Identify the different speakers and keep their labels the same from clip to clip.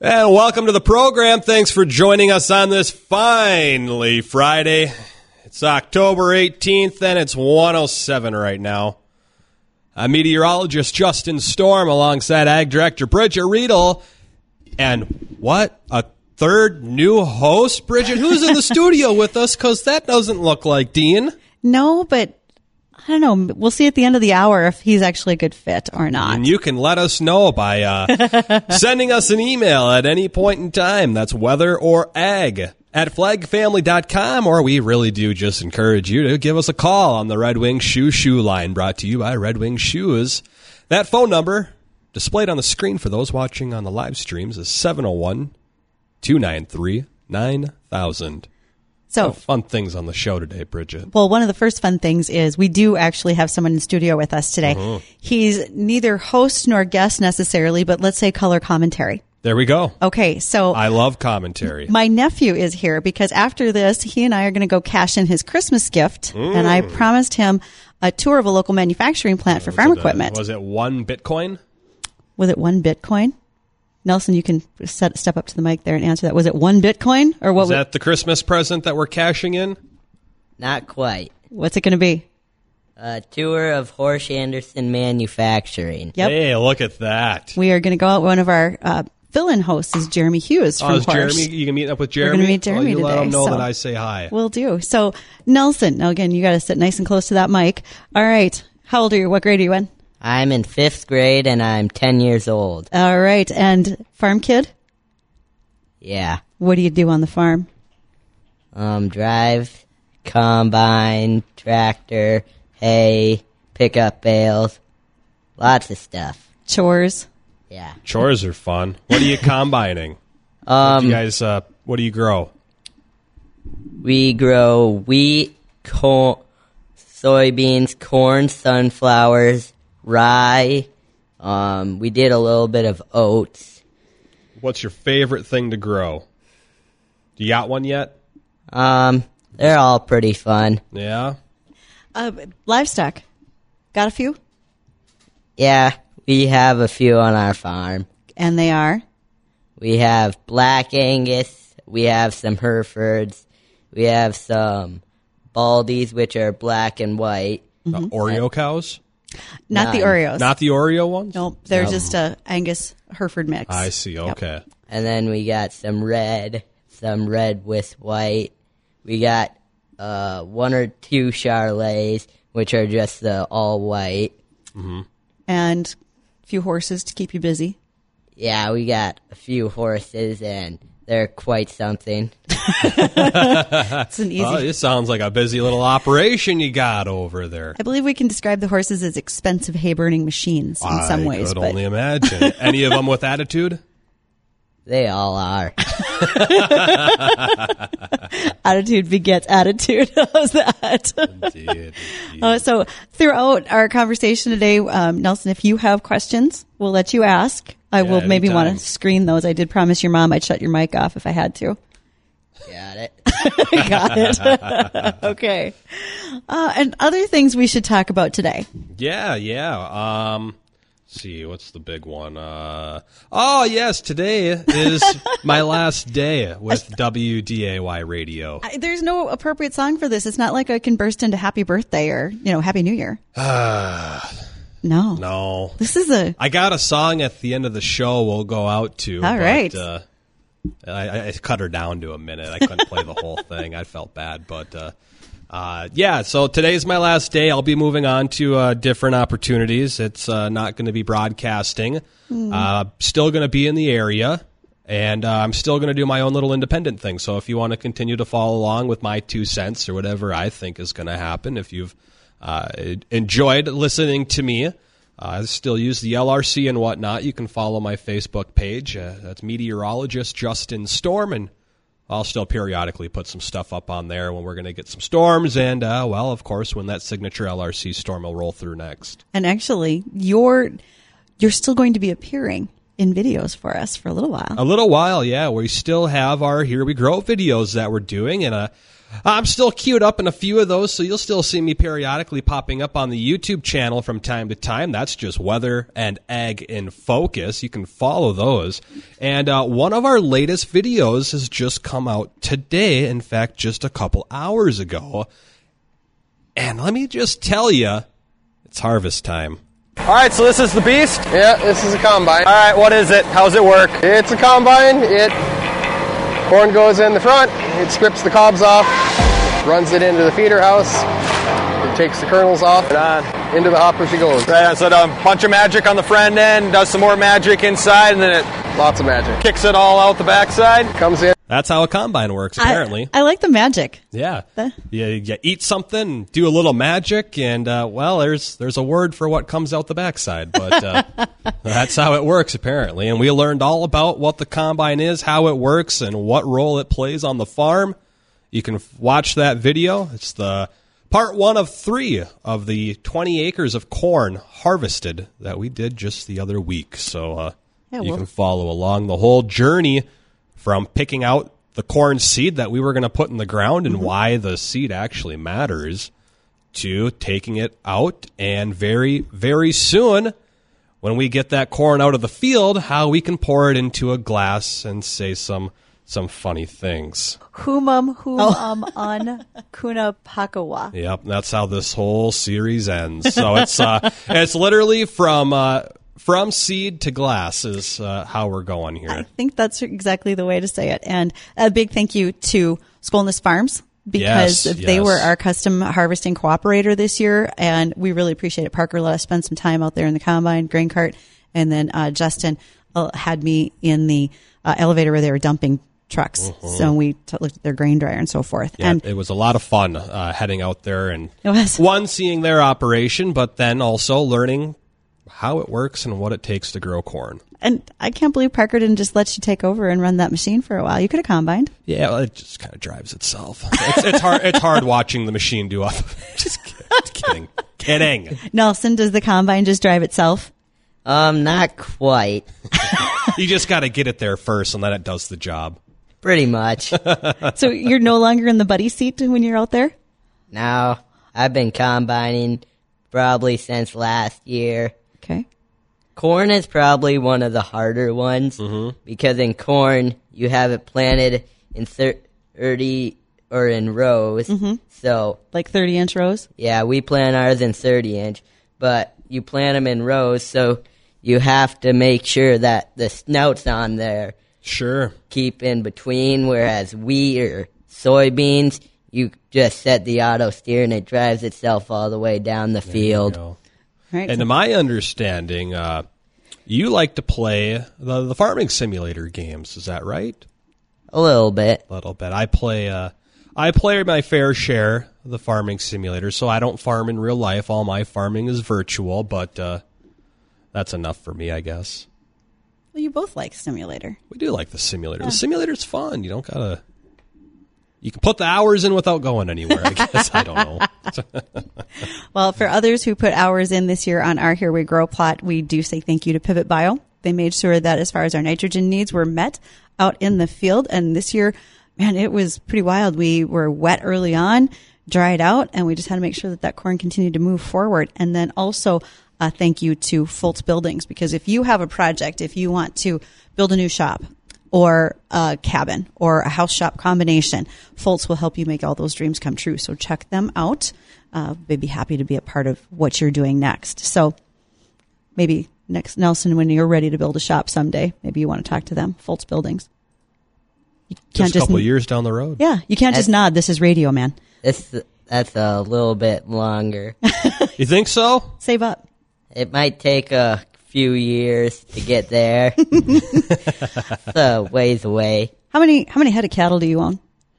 Speaker 1: And welcome to the program. Thanks for joining us on this finally Friday. It's October 18th, and it's 1:07 right now. I'm meteorologist Justin Storm alongside Ag Director Bridget Riedel. And what? A third new host? Bridget, who's in the studio with us? Because that doesn't look like Dean.
Speaker 2: No, but I don't know. We'll see at the end of the hour if he's actually a good fit or not.
Speaker 1: And you can let us know by sending us an email at any point in time. That's weather or ag at flagfamily.com, or we really do just encourage you to give us a call on the Red Wing Shoe line, brought to you by Red Wing Shoes. That phone number, displayed on the screen for those watching on the live streams, is 701-293-9000.
Speaker 2: So
Speaker 1: fun things on the show today, Bridget.
Speaker 2: Well, one of the first fun things is we do actually have someone in studio with us today. Mm-hmm. He's neither host nor guest necessarily, but let's say color commentary.
Speaker 1: There we go.
Speaker 2: Okay, so
Speaker 1: I love commentary.
Speaker 2: My nephew is here because after this, he and I are going to go cash in his Christmas gift, and I promised him a tour of a local manufacturing plant for farm equipment.
Speaker 1: Was it one Bitcoin?
Speaker 2: Was it one Bitcoin? Nelson, you can step up to the mic there and answer that. Was it one Bitcoin? Or what?
Speaker 1: Was that the Christmas present that we're cashing in?
Speaker 3: Not quite.
Speaker 2: What's it going to be?
Speaker 3: A tour of Horsch Anderson Manufacturing.
Speaker 2: Yep.
Speaker 1: Hey, look at that.
Speaker 2: We are going to go out. One of our fill-in hosts is Jeremy Hughes from Horsch.
Speaker 1: Jeremy? You can meet up with Jeremy?
Speaker 2: We're going to meet Jeremy
Speaker 1: you
Speaker 2: today.
Speaker 1: Let him know that I say hi.
Speaker 2: We'll do. So, Nelson, now again, you got to sit nice and close to that mic. All right. How old are you? What grade are you in?
Speaker 3: I'm in 5th grade, and I'm 10 years old.
Speaker 2: All right. And farm kid?
Speaker 3: Yeah.
Speaker 2: What do you do on the farm?
Speaker 3: Drive, combine, tractor, hay, pick up bales, lots of stuff.
Speaker 2: Chores?
Speaker 3: Yeah.
Speaker 1: Chores are fun. What are you combining? What do you guys, what do you grow?
Speaker 3: We grow wheat, soybeans, corn, sunflowers, rye. We did a little bit of oats.
Speaker 1: What's your favorite thing to grow? Do you got one yet?
Speaker 3: They're all pretty fun.
Speaker 1: Yeah?
Speaker 2: Livestock. Got a few?
Speaker 3: Yeah, we have a few on our farm.
Speaker 2: And they are?
Speaker 3: We have Black Angus. We have some Herefords. We have some Baldies, which are black and white.
Speaker 2: Mm-hmm.
Speaker 1: Oreo cows?
Speaker 2: Not the Oreos.
Speaker 1: Not the Oreo ones?
Speaker 2: Nope, they're just a Angus Hereford mix.
Speaker 1: I see, okay.
Speaker 3: Yep. And then we got some red with white. We got 1 or 2 Charolais, which are just the all white.
Speaker 1: Mm-hmm.
Speaker 2: And a few horses to keep you busy.
Speaker 3: Yeah, we got a few horses, and they're quite something.
Speaker 2: It's an easy.
Speaker 1: It sounds like a busy little operation you got over there.
Speaker 2: I believe we can describe the horses as expensive hay-burning machines in some ways.
Speaker 1: I could only imagine. Any of them with attitude?
Speaker 3: They all are.
Speaker 2: Attitude begets attitude. How's that?
Speaker 1: Indeed.
Speaker 2: So throughout our conversation today, Nelson, if you have questions, we'll let you ask. I will maybe want to screen those. I did promise your mom I'd shut your mic off if I had to.
Speaker 3: Got it.
Speaker 2: Got it. Okay. And other things we should talk about today.
Speaker 1: Yeah. Let's see, what's the big one? Yes, today is my last day with WDAY Radio.
Speaker 2: There's no appropriate song for this. It's not like I can burst into Happy Birthday or, Happy New Year. No. This is I
Speaker 1: got a song at the end of the show we'll go out to.
Speaker 2: All right.
Speaker 1: I cut her down to a minute. I couldn't play the whole thing. I felt bad, but so today's my last day. I'll be moving on to different opportunities. It's not going to be broadcasting. Still going to be in the area, and I'm still going to do my own little independent thing. So if you want to continue to follow along with my 2 cents or whatever I think is going to happen, if you've enjoyed listening to me, I still use the LRC and whatnot. You can follow my Facebook page. That's meteorologist Justin Storm, and I'll still periodically put some stuff up on there when we're going to get some storms, and, of course, when that signature LRC storm will roll through next.
Speaker 2: And actually, you're still going to be appearing in videos for us for a little while.
Speaker 1: A little while, yeah. We still have our Here We Grow videos that we're doing, and I'm still queued up in a few of those, so you'll still see me periodically popping up on the YouTube channel from time to time. That's just Weather and Ag in Focus. You can follow those. And one of our latest videos has just come out today, in fact, just a couple hours ago. And let me just tell you, it's harvest time.
Speaker 4: All right, so this is the Beast?
Speaker 5: Yeah, this is a combine.
Speaker 4: All right, what is it? How's it work?
Speaker 5: It's a combine. Corn goes in the front. It strips the cobs off, runs it into the feeder house. It takes the kernels off, and into the hopper she goes.
Speaker 4: Right, so a bunch of magic on the front end, does some more magic inside, and then it
Speaker 5: Lots of magic.
Speaker 4: kicks it all out the backside.
Speaker 5: Comes in.
Speaker 1: That's how a combine works, apparently.
Speaker 2: I like the magic.
Speaker 1: Yeah. You eat something, do a little magic, and, well, there's a word for what comes out the backside. But that's how it works, apparently. And we learned all about what the combine is, how it works, and what role it plays on the farm. You can watch that video. It's the part 1 of 3 of the 20 acres of corn harvested that we did just the other week. So you can follow along the whole journey from picking out the corn seed that we were going to put in the ground and why the seed actually matters, to taking it out, and very, very soon, when we get that corn out of the field, how we can pour it into a glass and say some funny things.
Speaker 2: Humum on kuna pakawa.
Speaker 1: Yep, that's how this whole series ends. So it's literally from seed to glass is how we're going here.
Speaker 2: I think that's exactly the way to say it. And a big thank you to Skolnes Farms, because they were our custom harvesting cooperator this year, and we really appreciate it. Parker let us spend some time out there in the combine, grain cart, and then Justin had me in the elevator where they were dumping trucks. So we looked at their grain dryer and so forth.
Speaker 1: Yeah,
Speaker 2: and
Speaker 1: it was a lot of fun heading out there and
Speaker 2: it was.
Speaker 1: One, seeing their operation, but then also learning how it works and what it takes to grow corn.
Speaker 2: And I can't believe Parker didn't just let you take over and run that machine for a while. You could have combined.
Speaker 1: Yeah, well, it just kind of drives itself. It's hard. It's hard watching the machine do all. Just kidding.
Speaker 2: Nelson, does the combine just drive itself?
Speaker 3: Not quite.
Speaker 1: You just got to get it there first, and then it does the job.
Speaker 3: Pretty much.
Speaker 2: So you're no longer in the buddy seat when you're out there?
Speaker 3: No, I've been combining probably since last year.
Speaker 2: Okay.
Speaker 3: Corn is probably one of the harder ones because in corn you have it planted in 30 or in rows. So
Speaker 2: like 30-inch rows?
Speaker 3: Yeah, we plant ours in 30-inch, but you plant them in rows, so you have to make sure that the snouts on there keep in between, whereas wheat or soybeans, you just set the auto steer and it drives itself all the way down the field.
Speaker 2: Right.
Speaker 1: And to my understanding, you like to play the farming simulator games. Is that right?
Speaker 3: A little bit.
Speaker 1: I play my fair share of the farming simulator, so I don't farm in real life. All my farming is virtual, but that's enough for me, I guess.
Speaker 2: Well, you both like simulator.
Speaker 1: We do like the simulator. Yeah. The simulator's fun. You don't gotta. You can put the hours in without going anywhere, I guess. I don't know.
Speaker 2: Well, for others who put hours in this year on our Here We Grow plot, we do say thank you to Pivot Bio. They made sure that as far as our nitrogen needs were met out in the field. And this year, man, it was pretty wild. We were wet early on, dried out, and we just had to make sure that corn continued to move forward. And then also thank you to Fultz Buildings, because if you have a project, if you want to build a new shop, or a cabin, or a house shop combination, Fultz will help you make all those dreams come true. So check them out. They'd be happy to be a part of what you're doing next. So maybe next, Nelson, when you're ready to build a shop someday, maybe you want to talk to them, Fultz Buildings.
Speaker 1: You can't just a couple of years down the road.
Speaker 2: Yeah, you can't just nod. This is radio, man.
Speaker 3: That's a little bit longer.
Speaker 1: You think so?
Speaker 2: Save up.
Speaker 3: It might take a few years to get there. It's a ways away.
Speaker 2: How many head of cattle do you own?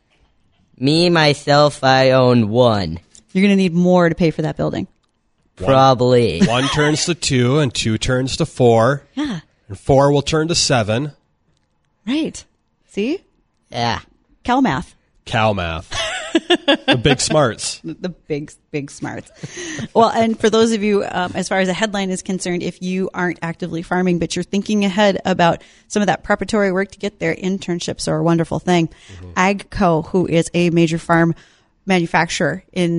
Speaker 3: Me, myself, I own 1.
Speaker 2: You're going to need more to pay for that building.
Speaker 3: Probably.
Speaker 1: 1 turns to 2, and 2 turns to 4.
Speaker 2: Yeah.
Speaker 1: And 4 will turn to 7.
Speaker 2: Right. See?
Speaker 3: Yeah.
Speaker 2: Cow math.
Speaker 1: Cow math. The big smarts.
Speaker 2: The big smarts. Well, and for those of you, as far as the headline is concerned, if you aren't actively farming, but you're thinking ahead about some of that preparatory work to get there, internships are a wonderful thing. AGCO, who is a major farm manufacturer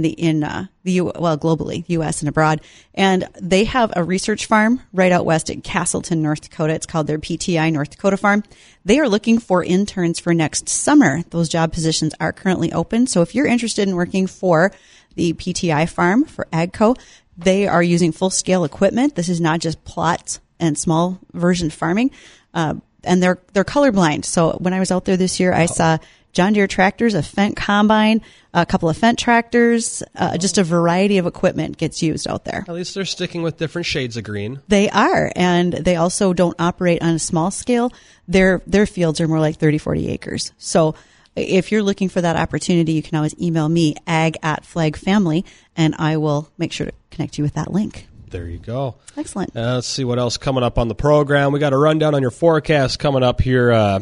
Speaker 2: globally, U.S. and abroad, and they have a research farm right out west at Castleton, North Dakota. It's called their PTI North Dakota Farm. They are looking for interns for next summer. Those job positions are currently open. So if you're interested in working for the PTI farm for AGCO, they are using full-scale equipment. This is not just plots and small version farming, and they're colorblind. So when I was out there this year, I saw John Deere tractors, a Fendt combine, a couple of Fendt tractors, just a variety of equipment gets used out there.
Speaker 1: At least they're sticking with different shades of green.
Speaker 2: They are, and they also don't operate on a small scale. Their fields are more like 30, 40 acres. So if you're looking for that opportunity, you can always email me, ag@flagfamily, and I will make sure to connect you with that link.
Speaker 1: There you go.
Speaker 2: Excellent.
Speaker 1: Let's see what else coming up on the program. We got a rundown on your forecast coming up here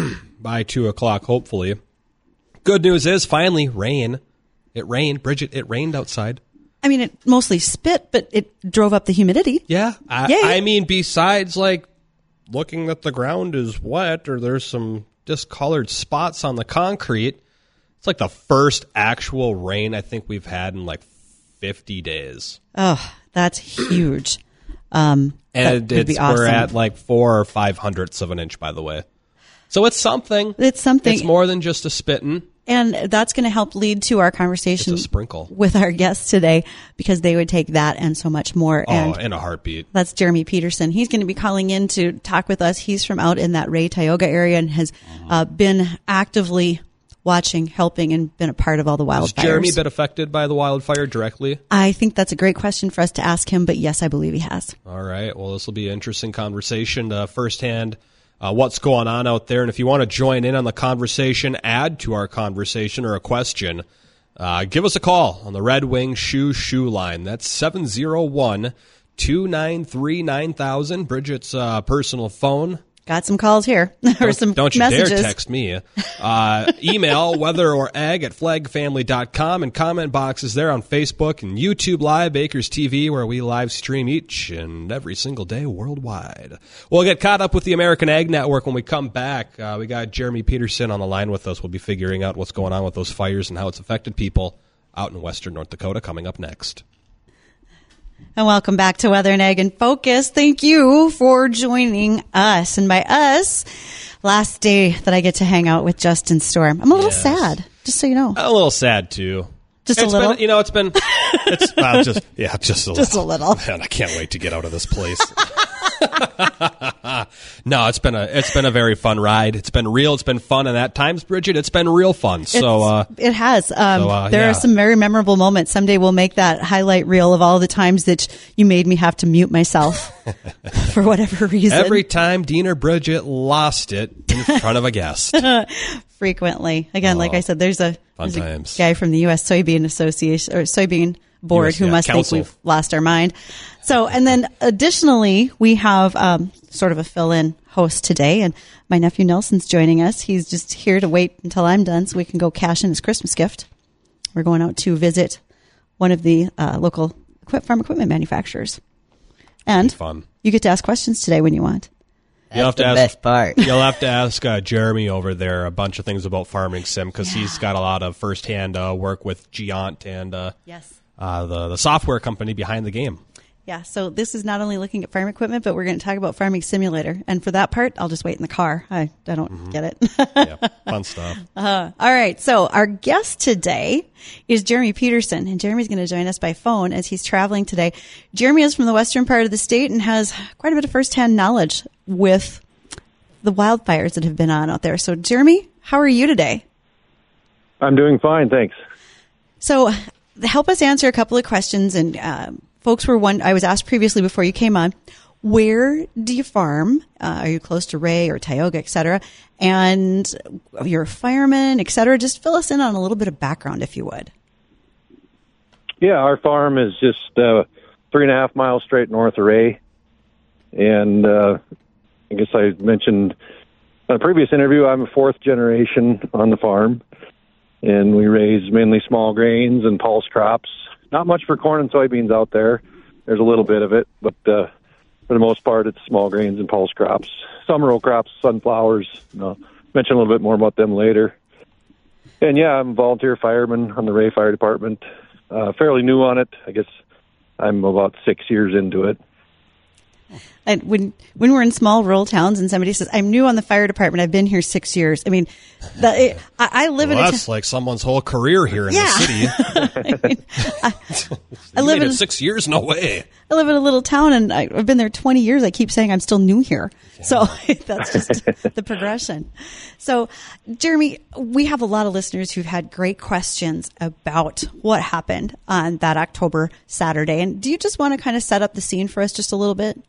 Speaker 1: by 2 o'clock, hopefully. Good news is, finally, rain. It rained. Bridget, it rained outside.
Speaker 2: I mean, it mostly spit, but it drove up the humidity.
Speaker 1: Yeah. I mean, besides, like, looking that the ground is wet or there's some discolored spots on the concrete, it's like the first actual rain I think we've had in, like, 50 days.
Speaker 2: Oh, that's huge.
Speaker 1: And
Speaker 2: we're
Speaker 1: at, like, 4 or 5/100ths of an inch, by the way. So it's something.
Speaker 2: It's something.
Speaker 1: It's more than just a spitting.
Speaker 2: And that's going to help lead to our conversation
Speaker 1: It's a sprinkle.
Speaker 2: with our guests today, because they would take that and so much more.
Speaker 1: Oh, in a heartbeat.
Speaker 2: That's Jeremy Peterson. He's going to be calling in to talk with us. He's from out in that Ray Tioga area and has been actively watching, helping, and been a part of all the wildfires.
Speaker 1: Has Jeremy been affected by the wildfire directly?
Speaker 2: I think that's a great question for us to ask him, but yes, I believe he has.
Speaker 1: All right. Well, this will be an interesting conversation firsthand. What's going on out there. And if you want to join in on the conversation, add to our conversation or a question, give us a call on the Red Wing Shoe line. That's 701-293-9000. Bridget's personal phone.
Speaker 2: Got some calls here. Or some
Speaker 1: don't you
Speaker 2: messages.
Speaker 1: dare text me. Email weatherorag@flagfamily.com, and comment boxes there on Facebook and YouTube Live, Bakers TV, where we live stream each and every single day worldwide. We'll get caught up with the American Ag Network when we come back. We got Jeremy Peterson on the line with us. We'll be figuring out what's going on with those fires and how it's affected people out in western North Dakota coming up next.
Speaker 2: And welcome back to Weather and Ag in Focus. Thank you for joining us. And by us, last day that I get to hang out with Justin Storm. I'm a little sad, just so you know.
Speaker 1: A little sad, too.
Speaker 2: Just a little?
Speaker 1: Just a little.
Speaker 2: Just a little.
Speaker 1: Man, I can't wait to get out of this place. No, it's been a very fun ride. It's been real. It's been fun, and at times, Bridget, it's been real fun. So
Speaker 2: it has. There are some very memorable moments. Someday we'll make that highlight reel of all the times that you made me have to mute myself for whatever reason.
Speaker 1: Every time Dean or Bridget lost it in front of a guest.
Speaker 2: Frequently. Again, like I said, there's a guy from the U.S. Soybean Association or Soybean Board who must
Speaker 1: Council.
Speaker 2: think we've lost our mind. So, and then additionally, we have sort of a fill-in host today, and my nephew Nelson's joining us. He's just here to wait until I'm done so we can go cash in his Christmas gift. We're going out to visit one of the local farm equipment manufacturers. And
Speaker 1: fun.
Speaker 2: You get to ask questions today when you want.
Speaker 3: That's the best part.
Speaker 1: You'll have to ask Jeremy over there a bunch of things about Farming Sim, because he's got a lot of firsthand work with Giant and the software company behind the game.
Speaker 2: Yeah, so this is not only looking at farm equipment, but we're going to talk about Farming Simulator. And for that part, I'll just wait in the car. I don't get it.
Speaker 1: Yeah, fun stuff.
Speaker 2: All right, so our guest today is Jeremy Peterson, and Jeremy's going to join us by phone as he's traveling today. Jeremy is from the western part of the state and has quite a bit of firsthand knowledge with the wildfires that have been on out there. So, Jeremy, how are you today?
Speaker 6: I'm doing fine, thanks.
Speaker 2: So, help us answer a couple of questions. And folks I was asked previously before you came on, where do you farm? Are you close to Ray or Tioga, et cetera? And you're a fireman, et cetera. Just fill us in on a little bit of background, if you would.
Speaker 6: Yeah, our farm is just 3.5 miles straight north of Ray. And I guess I mentioned in a previous interview, I'm a fourth generation on the farm. and we raise mainly small grains and pulse crops. Not much for corn and soybeans out there. There's a little bit of it, but for the most part, it's small grains and pulse crops. Some row crops, sunflowers. Mention a little bit more about them later. And yeah, I'm a volunteer fireman on the Ray Fire Department. Fairly new on it. I guess I'm about 6 years into it.
Speaker 2: And when we're in small rural towns and somebody says, "I'm new on the fire department. I've been here 6 years." I mean, I live in a
Speaker 1: that's like someone's whole career here in the city. I live in 6 years. No way.
Speaker 2: I live in a little town, and I've been there 20 years. I keep saying I'm still new here. Yeah. So that's just the progression. So, Jeremy, we have a lot of listeners who've had great questions about what happened on that October Saturday. And do you just want to kind of set up the scene for us just a little bit?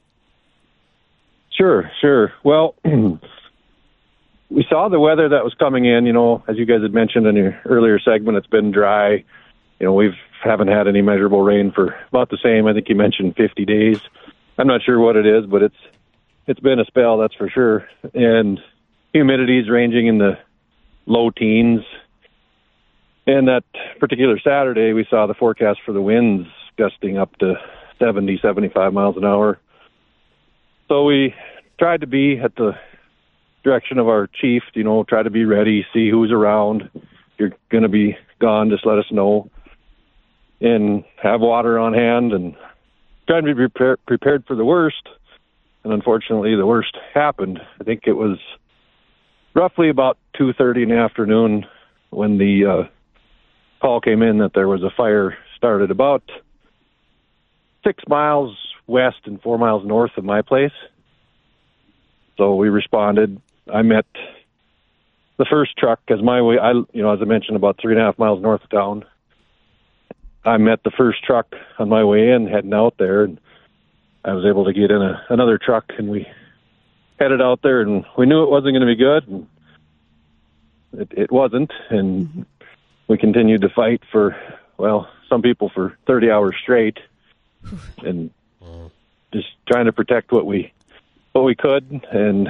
Speaker 6: Sure. Well, we saw the weather that was coming in. As you guys had mentioned in your earlier segment, it's been dry. We haven't had any measurable rain for about the same. I think you mentioned 50 days. I'm not sure what it is, but it's been a spell, that's for sure. And humidity is ranging in the low teens. And that particular Saturday, we saw the forecast for the winds gusting up to 70, 75 miles an hour. So we tried to be at the direction of our chief, try to be ready, see who's around. If you're going to be gone, just let us know. And have water on hand and trying to be prepared for the worst. And unfortunately, the worst happened. I think it was roughly about 2:30 in the afternoon when the call came in that there was a fire started about 6 miles west and 4 miles north of my place. So we responded. I met the first truck as my way. As I mentioned, about 3.5 miles north of town. I met the first truck on my way in, heading out there, and I was able to get in another truck, and we headed out there, and we knew it wasn't going to be good, and it wasn't, and we continued to fight for, some people for 30 hours straight, and just trying to protect what we could, and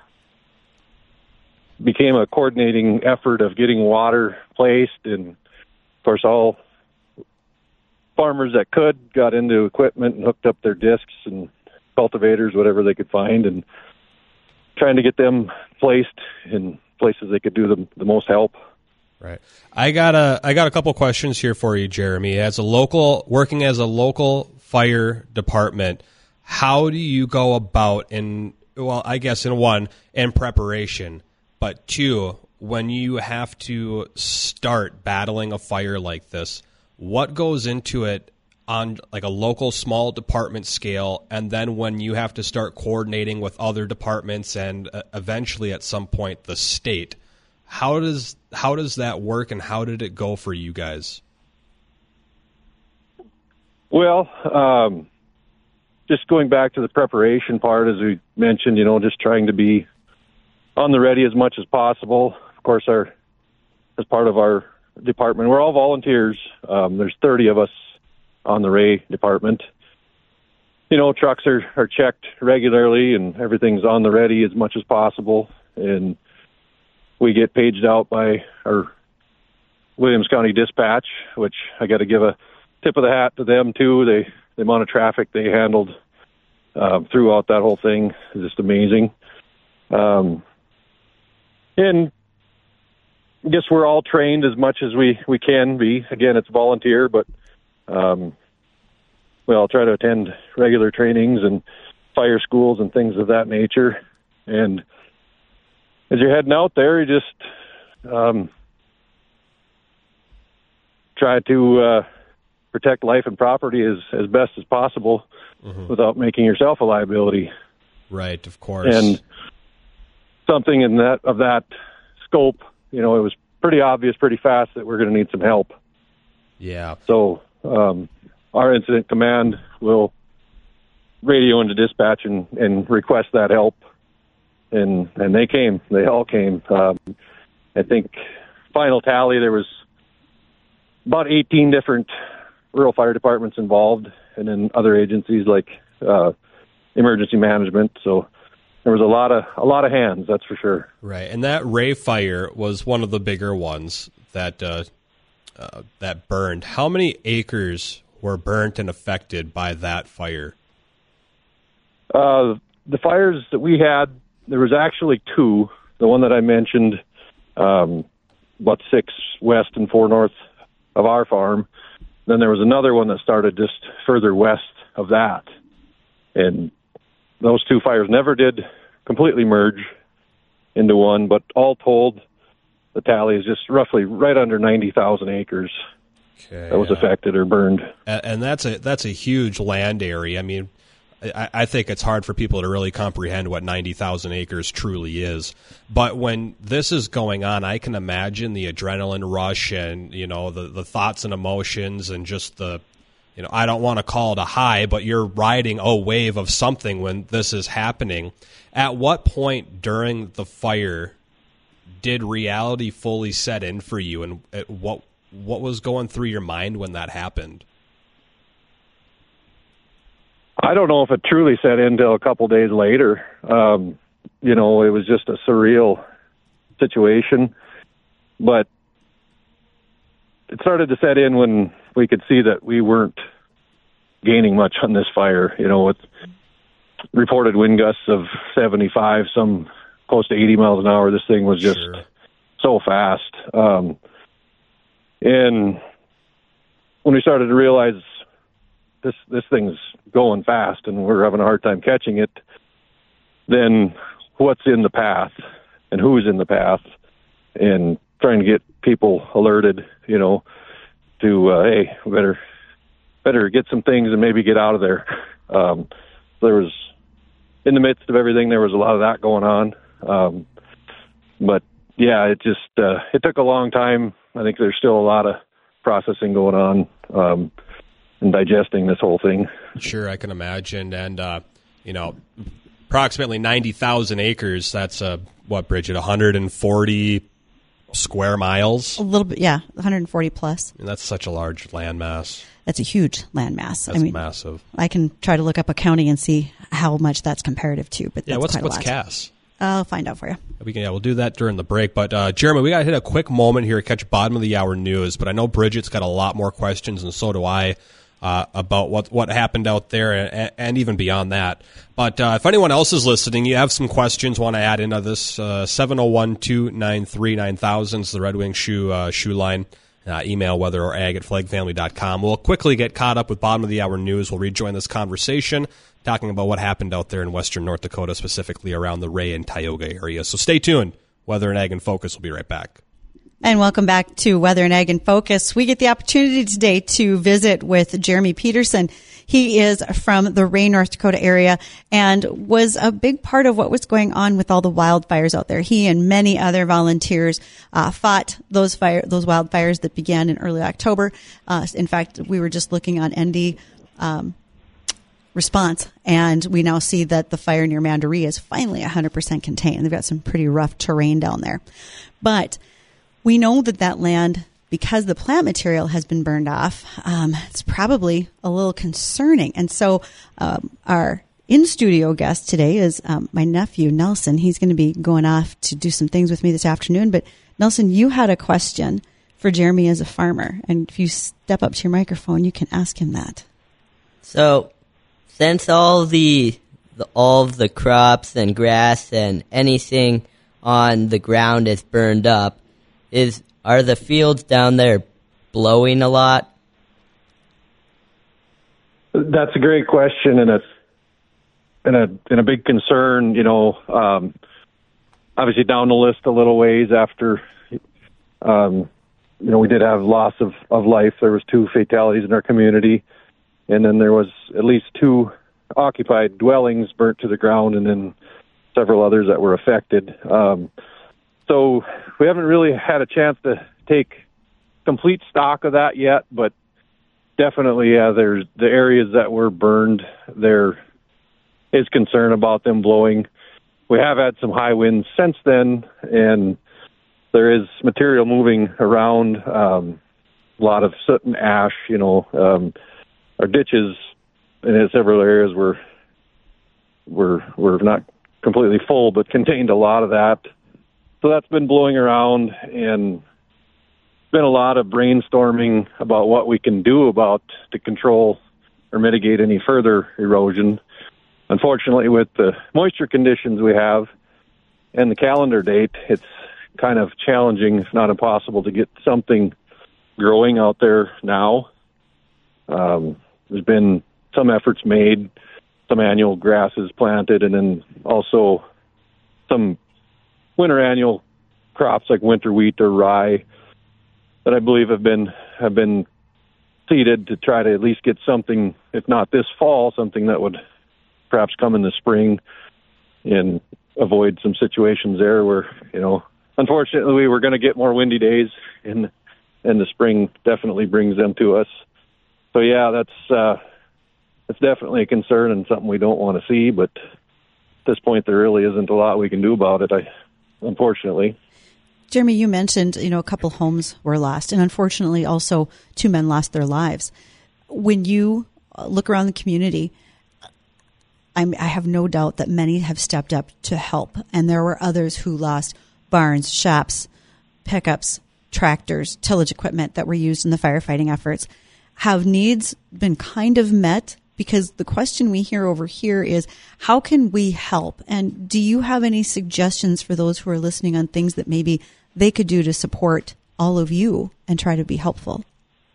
Speaker 6: became a coordinating effort of getting water placed, and of course all farmers that could got into equipment and hooked up their discs and cultivators, whatever they could find, and trying to get them placed in places they could do the most help.
Speaker 1: Right. I got a couple questions here for you, Jeremy. Working as a local fire department, how do you go about in preparation, but two, when you have to start battling a fire like this, what goes into it on like a local small department scale, and then when you have to start coordinating with other departments and eventually at some point the state, how does that work, and how did it go for you guys?
Speaker 6: Well, just going back to the preparation part, as we mentioned, just trying to be on the ready as much as possible. Of course, as part of our department, we're all volunteers. There's 30 of us on the Ray department. Trucks are checked regularly, and everything's on the ready as much as possible. And we get paged out by our Williams County Dispatch, which I got to give a tip of the hat to them too. The amount of traffic they handled throughout that whole thing is just amazing. And I guess we're all trained as much as we can be. Again, it's volunteer, but we all try to attend regular trainings and fire schools and things of that nature. And as you're heading out there, you just try to protect life and property as best as possible without making yourself a liability.
Speaker 1: Right, of course.
Speaker 6: And something of that scope, it was pretty obvious pretty fast that we're going to need some help.
Speaker 1: Yeah.
Speaker 6: So our incident command will radio into dispatch and request that help. And they came. They all came. I think final tally, there was about 18 different rural fire departments involved, and then other agencies like emergency management. So there was a lot of hands, that's for sure.
Speaker 1: Right, and that Ray fire was one of the bigger ones that burned. How many acres were burnt and affected by that fire?
Speaker 6: The fires that we had, there was actually two. The one that I mentioned, about 6 west and 4 north of our farm. Then there was another one that started just further west of that. And those two fires never did completely merge into one, but all told, the tally is just roughly right under 90,000 acres that was affected or burned.
Speaker 1: And that's a huge land area. I mean, I think it's hard for people to really comprehend what 90,000 acres truly is. But when this is going on, I can imagine the adrenaline rush and, you know, the thoughts and emotions and just the, you know, I don't want to call it a high, but you're riding a wave of something when this is happening. At what point during the fire did reality fully set in for you, and what was going through your mind when that happened?
Speaker 6: I don't know if it truly set in until a couple days later. You know, it was just a surreal situation, but it started to set in when we could see that we weren't gaining much on this fire. You know, with reported wind gusts of 75, some close to 80 miles an hour. This thing was just so fast. And when we started to realize this thing's going fast and we're having a hard time catching it, then what's in the path and who's in the path, and trying to get people alerted, you know, to, hey, we better get some things and maybe get out of there. There was, in the midst of everything, there was a lot of that going on. But yeah, it just, it took a long time. I think there's still a lot of processing going on, and digesting this whole thing.
Speaker 1: Sure, I can imagine. And, you know, approximately 90,000 acres, that's, what, Bridget, 140 square miles?
Speaker 2: A little bit, yeah, 140 plus.
Speaker 1: And that's such a large landmass.
Speaker 2: That's a huge landmass.
Speaker 1: That's massive.
Speaker 2: I can try to look up a county and see how much that's comparative to, but that's quite a lot.
Speaker 1: What's Cass?
Speaker 2: I'll find out for you.
Speaker 1: We'll do that during the break. But, Jeremy, we got to hit a quick moment here to catch bottom of the hour news. But I know Bridget's got a lot more questions, and so do I, about what happened out there and even beyond that. But if anyone else is listening, you have some questions, want to add into this, 701-293-9000 is the Red Wing shoe line. Email weatherorag@flagfamily.com. We'll quickly get caught up with bottom of the hour news. We'll rejoin this conversation, talking about what happened out there in western North Dakota, specifically around the Ray and Tioga area. So stay tuned. Weather and Ag in Focus will be right back.
Speaker 2: And welcome back to Weather and Ag in Focus. We get the opportunity today to visit with Jeremy Peterson. He is from the Ray, North Dakota area and was a big part of what was going on with all the wildfires out there. He and many other volunteers fought those wildfires that began in early October. In fact, we were just looking on ND response, and we now see that the fire near Mandaree is finally 100% contained. They've got some pretty rough terrain down there. But we know that land, because the plant material has been burned off, it's probably a little concerning. And so our in-studio guest today is my nephew, Nelson. He's going to be going off to do some things with me this afternoon. But, Nelson, you had a question for Jeremy as a farmer. And if you step up to your microphone, you can ask him that.
Speaker 3: So, since all of the crops and grass and anything on the ground is burned up, are the fields down there blowing a lot?
Speaker 6: That's a great question, and a big concern. You know, obviously down the list a little ways after, you know, we did have loss of life. There was 2 fatalities in our community, and then there was at least 2 occupied dwellings burnt to the ground, and then several others that were affected. So we haven't really had a chance to take complete stock of that yet, but definitely, there's the areas that were burned. There is concern about them blowing. We have had some high winds since then, and there is material moving around, a lot of soot and ash. You know, our ditches in several areas were not completely full, but contained a lot of that. So that's been blowing around, and been a lot of brainstorming about what we can do to control or mitigate any further erosion. Unfortunately, with the moisture conditions we have and the calendar date, it's kind of challenging, if not impossible, to get something growing out there now. There's been some efforts made, some annual grasses planted, and then also some winter annual crops like winter wheat or rye that I believe have been seeded to try to at least get something, if not this fall, something that would perhaps come in the spring and avoid some situations there where, unfortunately we're going to get more windy days and the spring definitely brings them to us. So yeah, that's definitely a concern and something we don't want to see, but at this point there really isn't a lot we can do about it, unfortunately.
Speaker 2: Jeremy, you mentioned, a couple homes were lost, and unfortunately also 2 men lost their lives. When you look around the community, I have no doubt that many have stepped up to help, and there were others who lost barns, shops, pickups, tractors, tillage equipment that were used in the firefighting efforts. Have needs been kind of met? Because the question we hear over here is, how can we help? And do you have any suggestions for those who are listening on things that maybe they could do to support all of you and try to be helpful?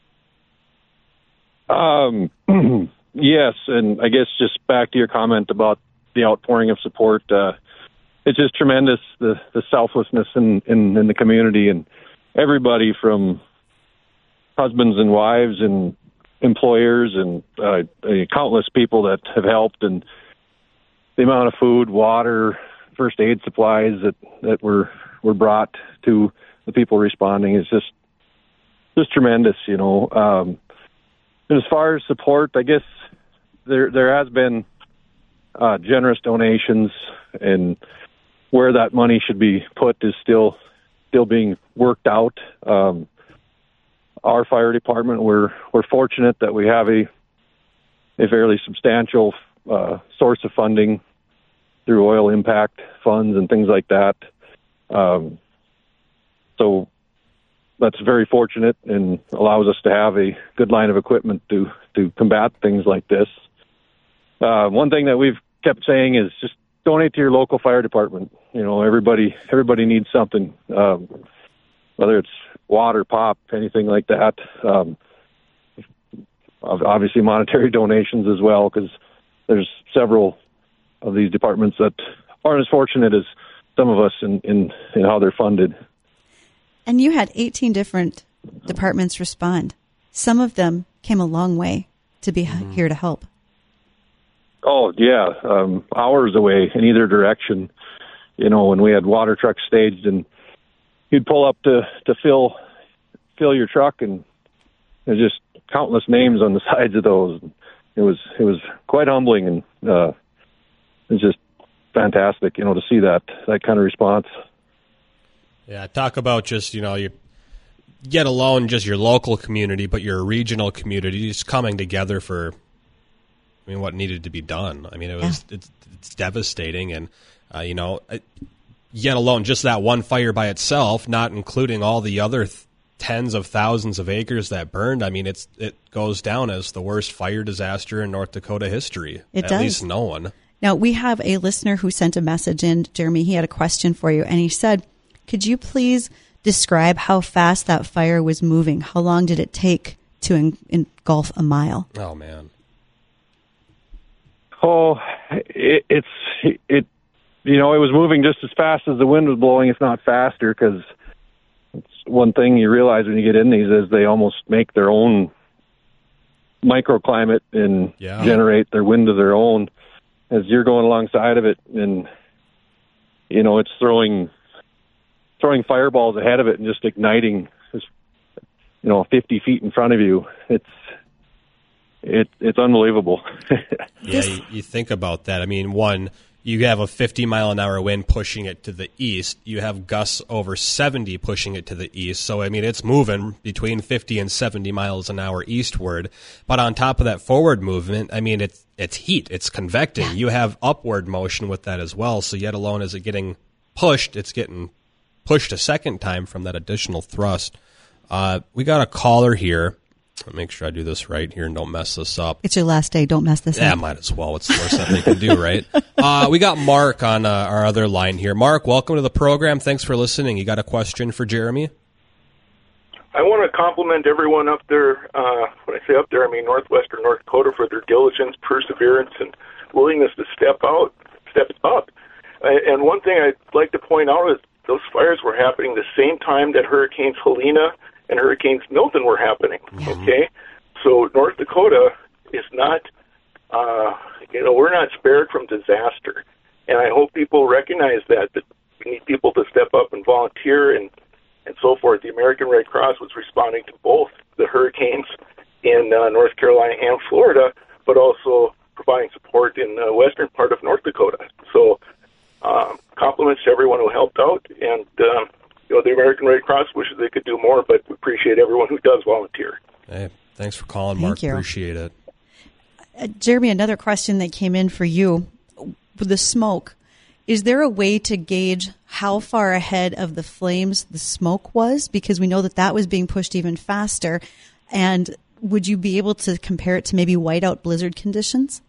Speaker 6: Yes, and I guess just back to your comment about the outpouring of support, it's just tremendous, the selflessness in the community, and everybody from husbands and wives and employers and countless people that have helped, and the amount of food, water, first aid supplies that were brought to the people responding is just tremendous, And as far as support, I guess there has been generous donations, and where that money should be put is still being worked out. Our fire department, we're fortunate that we have a fairly substantial source of funding through oil impact funds and things like that. So that's very fortunate and allows us to have a good line of equipment to combat things like this. One thing that we've kept saying is just donate to your local fire department. Everybody needs something, whether it's water, pop, anything like that. Obviously monetary donations as well, because there's several of these departments that aren't as fortunate as some of us in how they're funded.
Speaker 2: And you had 18 different departments respond. Some of them came a long way to be here to help.
Speaker 6: Oh, yeah. Hours away in either direction. When we had water trucks staged and you'd pull up to fill your truck, and there's just countless names on the sides of those. It was quite humbling, and it's just fantastic, to see that kind of response.
Speaker 1: Yeah, talk about just, you get alone just your local community, but your regional community just coming together for, what needed to be done. It's devastating, and, yet alone just that one fire by itself, not including all the other tens of thousands of acres that burned. It goes down as the worst fire disaster in North Dakota history.
Speaker 2: It does.
Speaker 1: At least known.
Speaker 2: Now, we have a listener who sent a message in, Jeremy. He had a question for you, and he said, could you please describe how fast that fire was moving? How long did it take to engulf a mile?
Speaker 1: Oh, man.
Speaker 6: Oh, it was moving just as fast as the wind was blowing, if not faster, because one thing you realize when you get in these is they almost make their own microclimate and generate their wind of their own as you're going alongside of it, and it's throwing fireballs ahead of it and just igniting 50 feet in front of you. It's unbelievable.
Speaker 1: Yeah, you think about that. One, you have a 50-mile-an-hour wind pushing it to the east. You have gusts over 70 pushing it to the east. So, it's moving between 50 and 70 miles an hour eastward. But on top of that forward movement, it's heat. It's convecting. You have upward motion with that as well. So yet alone as it getting pushed, it's getting pushed a second time from that additional thrust. We got a caller here. I'll make sure I do this right here and don't mess this up.
Speaker 2: It's your last day. Don't mess this up.
Speaker 1: Yeah, might as well. What's the worst that they can do, right? We got Mark on our other line here. Mark, welcome to the program. Thanks for listening. You got a question for Jeremy?
Speaker 7: I want to compliment everyone up there. When I say up there, I mean northwestern North Dakota, for their diligence, perseverance, and willingness to step up. And one thing I'd like to point out is those fires were happening the same time that Hurricanes Helena and Hurricanes Milton were happening. Okay, so North Dakota is not, we're not spared from disaster, and I hope people recognize that we need people to step up and volunteer and so forth. The American Red Cross was responding to both the hurricanes in North Carolina and Florida, but also providing support in the western part of North Dakota. So compliments to everyone who helped out, and the American Red Cross wishes they could do more, but we appreciate everyone who does volunteer.
Speaker 1: Hey, thanks for calling, Mark. Appreciate it.
Speaker 2: Jeremy, another question that came in for you. With the smoke, is there a way to gauge how far ahead of the flames the smoke was? Because we know that was being pushed even faster. And would you be able to compare it to maybe whiteout blizzard conditions?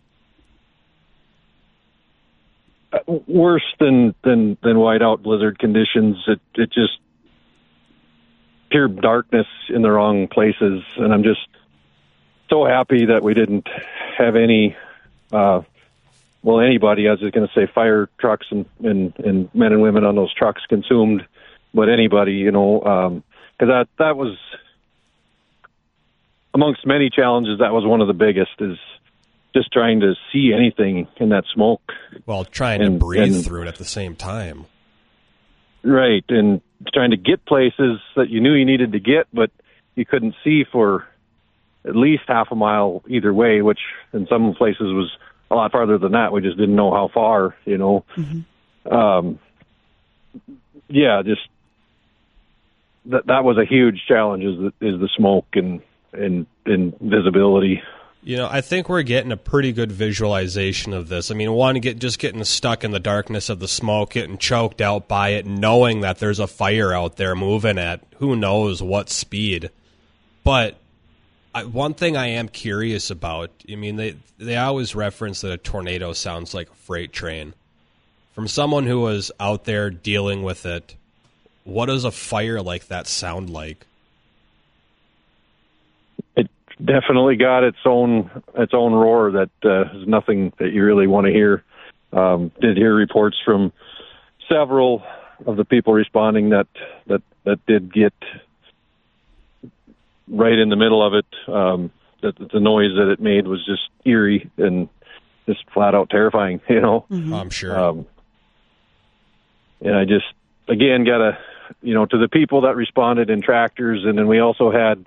Speaker 6: Worse than whiteout blizzard conditions. It just pure darkness in the wrong places, and I'm just so happy that we didn't have any. Anybody. I was just going to say fire trucks and men and women on those trucks consumed, but anybody, because that was amongst many challenges. That was one of the biggest is just trying to see anything in that smoke.
Speaker 1: Well, trying to breathe through it at the same time.
Speaker 6: Right, and trying to get places that you knew you needed to get, but you couldn't see for at least half a mile either way, which in some places was a lot farther than that. We just didn't know how far, Mm-hmm. Just that was a huge challenge is the smoke and visibility.
Speaker 1: I think we're getting a pretty good visualization of this. I mean, getting stuck in the darkness of the smoke, getting choked out by it, knowing that there's a fire out there moving at who knows what speed. But one thing I am curious about, I mean, they always reference that a tornado sounds like a freight train. From someone who was out there dealing with it, what does a fire like that sound like?
Speaker 6: Definitely got its own roar that is nothing that you really want to hear. Did hear reports from several of the people responding that did get right in the middle of it. That the noise that it made was just eerie and just flat out terrifying.
Speaker 2: Mm-hmm.
Speaker 1: I'm sure.
Speaker 6: And I just again got to the people that responded in tractors, and then we also had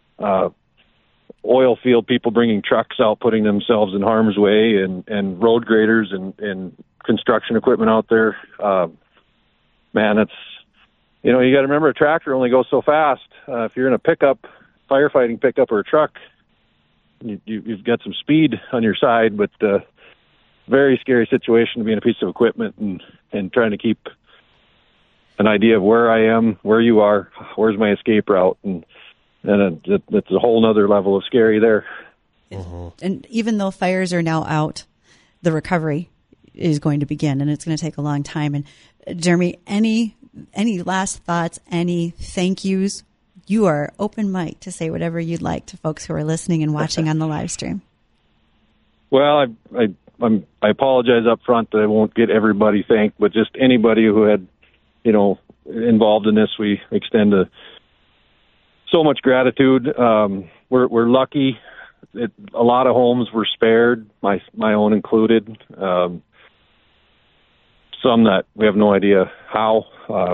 Speaker 6: oil field people bringing trucks out, putting themselves in harm's way, and road graders and construction equipment out there. Man, it's, you got to remember a tractor only goes so fast. If you're in a firefighting pickup or a truck, you've got some speed on your side, but very scary situation to be in a piece of equipment and trying to keep an idea of where I am, where you are, where's my escape route, and that's a whole nother level of scary there.
Speaker 2: Mm-hmm. And even though fires are now out, the recovery is going to begin, and it's going to take a long time. And Jeremy, any last thoughts, any thank yous? You are open mic to say whatever you'd like to folks who are listening and watching on the live stream.
Speaker 6: Well, I apologize up front that I won't get everybody thanked, but just anybody who had, involved in this, we extend so much gratitude. We're lucky. A lot of homes were spared, my own included. Some that we have no idea how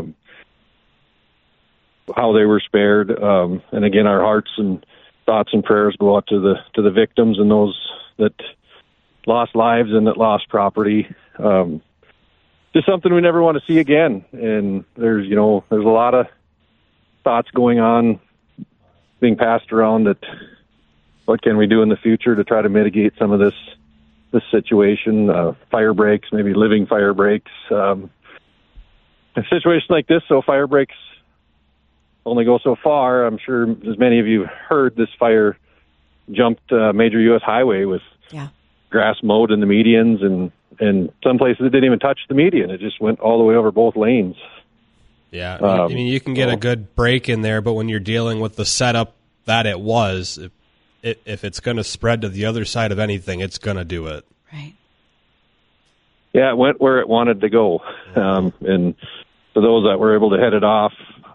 Speaker 6: they were spared. And again, our hearts and thoughts and prayers go out to the victims and those that lost lives and that lost property. Just something we never want to see again. And there's a lot of thoughts going on, being passed around that what can we do in the future to try to mitigate some of this situation, fire breaks, maybe living fire breaks. A situation like this, so fire breaks, only go so far. I'm sure as many of you heard, this fire jumped major U.S. highway with grass mowed in the medians, and some places it didn't even touch the median. It just went all the way over both lanes.
Speaker 1: Yeah, I mean, you can get a good break in there, but when you're dealing with the setup that it was, if it's going to spread to the other side of anything, it's going to do it.
Speaker 2: Right.
Speaker 6: Yeah, it went where it wanted to go. And for those that were able to head it off,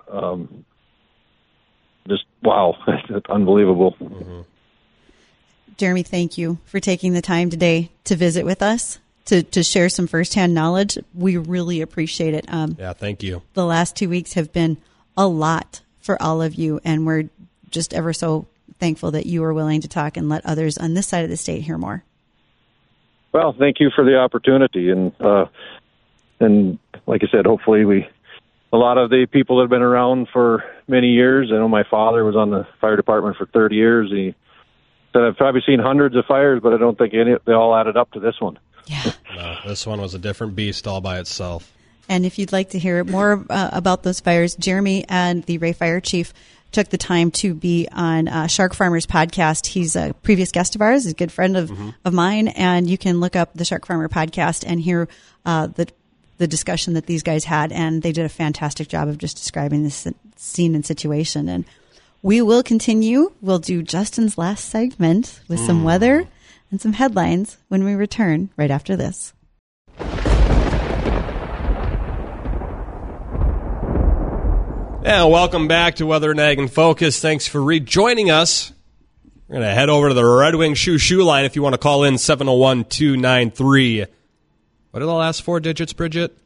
Speaker 6: just, wow, it's unbelievable.
Speaker 1: Mm-hmm.
Speaker 2: Jeremy, thank you for taking the time today to visit with us, to share some firsthand knowledge. We really appreciate it.
Speaker 1: Yeah, thank you.
Speaker 2: The last 2 weeks have been a lot for all of you, and we're just ever so thankful that you are willing to talk and let others on this side of the state hear more.
Speaker 6: Well, thank you for the opportunity, and like I said, hopefully a lot of the people that have been around for many years. I know my father was on the fire department for 30 years. He said I've probably seen hundreds of fires, but I don't think they all added up to this one.
Speaker 2: Yeah,
Speaker 1: no, this one was a different beast all by itself.
Speaker 2: And if you'd like to hear more about those fires, Jeremy and the Ray Fire Chief took the time to be on Shark Farmers podcast. He's a previous guest of ours. He's a good friend of mine. And you can look up the Shark Farmer podcast and hear the discussion that these guys had. And they did a fantastic job of just describing this scene and situation. And we will continue. We'll do Justin's last segment with some weather and some headlines when we return right after this.
Speaker 1: Yeah, welcome back to Weather and Ag in Focus. Thanks for rejoining us. We're going to head over to the Red Wing Shoe line if you want to call in 701-293. What are the last four digits, Bridget?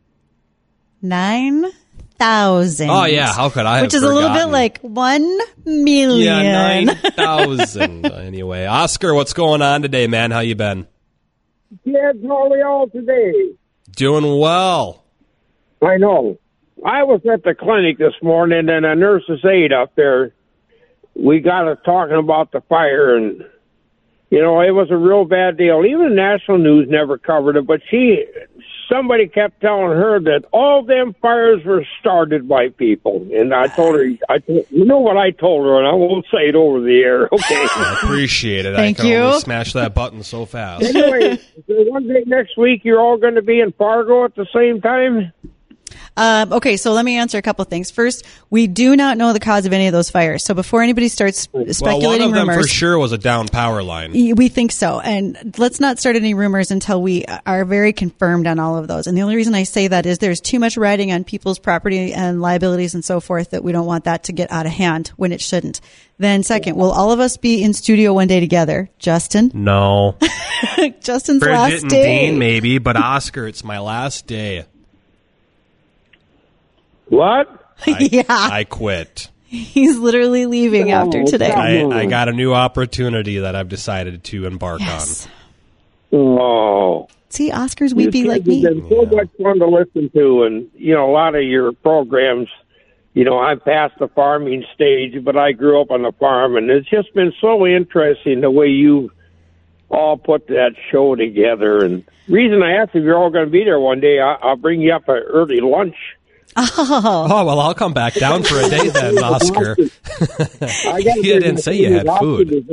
Speaker 2: 9,000.
Speaker 1: Oh, yeah. How could I have
Speaker 2: Which is a little bit like 1 million.
Speaker 1: Yeah, 9,000. Anyway, Oscar, what's going on today, man? How you been?
Speaker 8: Kids, how are y'all today?
Speaker 1: Doing well.
Speaker 8: I know. I was at the clinic this morning, and a nurse's aide up there, we got us talking about the fire, and, you know, it was a real bad deal. Even the national news never covered it, but somebody kept telling her that all them fires were started by people. And I told her, you know what I told her, and I won't say it over the air, okay?
Speaker 1: I appreciate it.
Speaker 2: Thank
Speaker 1: I can
Speaker 2: you.
Speaker 1: only smash that button so fast.
Speaker 8: Anyway, one day next week, you're all going to be in Fargo at the same time?
Speaker 2: Okay, so let me answer a couple of things. First, we do not know the cause of any of those fires. So before anybody starts speculating
Speaker 1: well, one of them
Speaker 2: rumors,
Speaker 1: for sure was a down power line.
Speaker 2: We think so. And let's not start any rumors until we are very confirmed on all of those. And the only reason I say that is there's too much riding on people's property and liabilities and so forth that we don't want that to get out of hand when it shouldn't. Then second, will all of us be in studio one day together? Justin?
Speaker 1: No.
Speaker 2: Justin's
Speaker 1: Bridget
Speaker 2: last
Speaker 1: and
Speaker 2: day.
Speaker 1: Dean maybe, but Oscar, it's my last day.
Speaker 8: What?
Speaker 2: Yeah.
Speaker 1: I quit.
Speaker 2: He's literally leaving after today.
Speaker 1: I got a new opportunity that I've decided to embark
Speaker 2: Yes.
Speaker 1: on.
Speaker 8: Oh.
Speaker 2: See, Oscar's weepy like me.
Speaker 8: It's been so much fun to listen to, and, you know, a lot of your programs, you know, I'm past the farming stage, but I grew up on the farm, and it's just been so interesting the way you all put that show together. And reason I asked if you're all going to be there one day, I'll bring you up an early lunch.
Speaker 2: Oh,
Speaker 1: well, I'll come back down for a day then, Oscar. You didn't say you had food.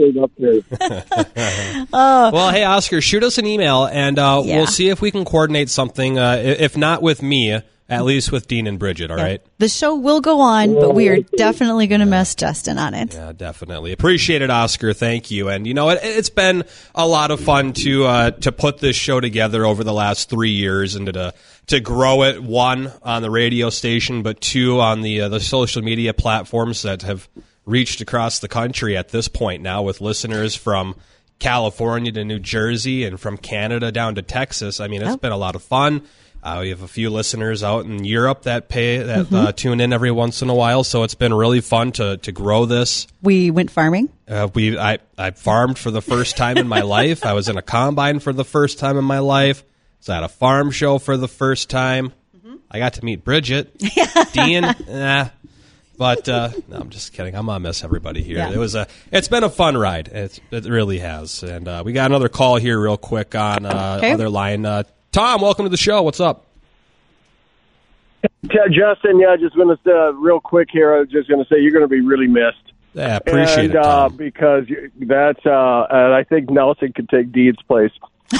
Speaker 1: Well, hey, Oscar, shoot us an email, and we'll see if we can coordinate something, if not with me, at least with Dean and Bridget, all right?
Speaker 2: The show will go on, but we are definitely going to miss Justin on it.
Speaker 1: Yeah, definitely. Appreciate it, Oscar. Thank you. And, you know, it's been a lot of fun to put this show together over the last 3 years and to grow it, one, on the radio station, but two, on the social media platforms that have reached across the country at this point now with listeners from California to New Jersey and from Canada down to Texas. I mean, it's been a lot of fun. We have a few listeners out in Europe that tune in every once in a while, so it's been really fun to grow this.
Speaker 2: We went farming.
Speaker 1: I farmed for the first time in my life. I was in a combine for the first time in my life. I was at a farm show for the first time. I got to meet Bridget. Dean, but no, I'm just kidding. I'm gonna miss everybody here. Yeah. It's been a fun ride. It really has. And we got another call here real quick on other line. Tom, welcome to the show. What's up?
Speaker 9: Justin, yeah, just going to say real quick here. I was just going to say you're going to be really missed.
Speaker 1: Yeah, appreciate it, Tom.
Speaker 9: Because that's, and I think Nelson could take Dean's place.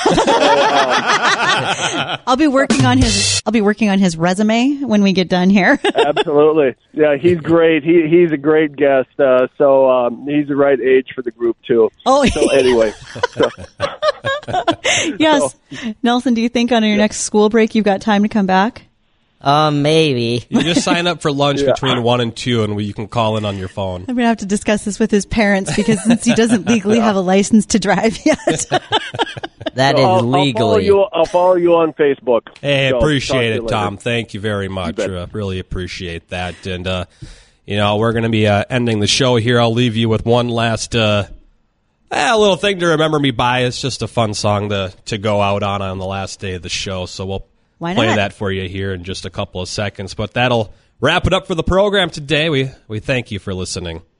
Speaker 2: I'll be working on his resume when we get done here.
Speaker 9: Absolutely. Yeah, he's great. He's a great guest. So he's the right age for the group too.
Speaker 2: Oh,
Speaker 9: so anyway.
Speaker 2: Yes. Nelson, do you think on your next school break you've got time to come back?
Speaker 3: Maybe.
Speaker 1: You just sign up for lunch between 1 and 2, and you can call in on your phone.
Speaker 2: I'm going to have to discuss this with his parents because since he doesn't legally have a license to drive yet.
Speaker 3: That is legally.
Speaker 9: I'll follow you on Facebook.
Speaker 1: Hey, appreciate it, Tom. Thank you very much. Really appreciate that. And, we're going to be ending the show here. I'll leave you with one last little thing to remember me by. It's just a fun song to go out on the last day of the show. So we'll play that for you here in just a couple of seconds. But that'll wrap it up for the program today. We thank you for listening.